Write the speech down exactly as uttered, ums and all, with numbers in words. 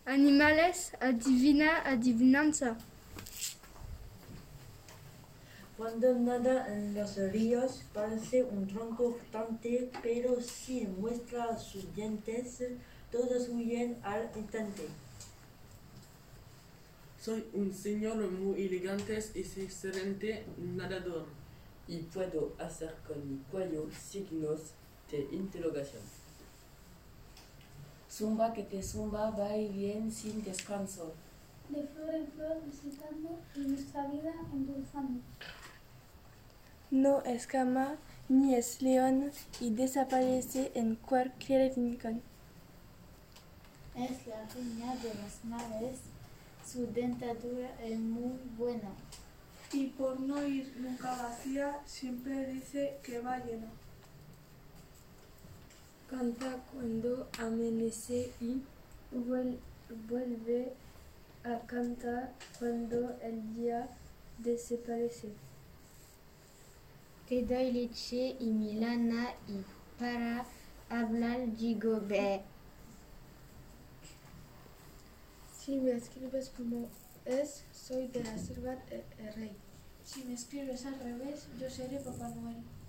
Animales, adivina, adivinanza. Cuando nada en los ríos parece un tronco flotante, pero si muestra sus dientes, todos huyen al instante. Soy un señor muy elegante y excelente nadador. Y puedo hacer con mi cuello signos de interrogación. Zumba que te zumba, va y viene sin descanso. De flor en flor visitando y nuestra vida endulzando. No escama ni es león y desaparece en cualquier rincón. Es la reina de las mares, su dentadura es muy buena. Y por no ir nunca vacía, siempre dice que va llena. Canta cuando amanece y vuelve a cantar cuando el día desaparece. Te doy leche y mi lana y para hablar digo be. Si me escribes como es, soy de la selva el rey. Si me escribes al revés, yo seré Papá Noel.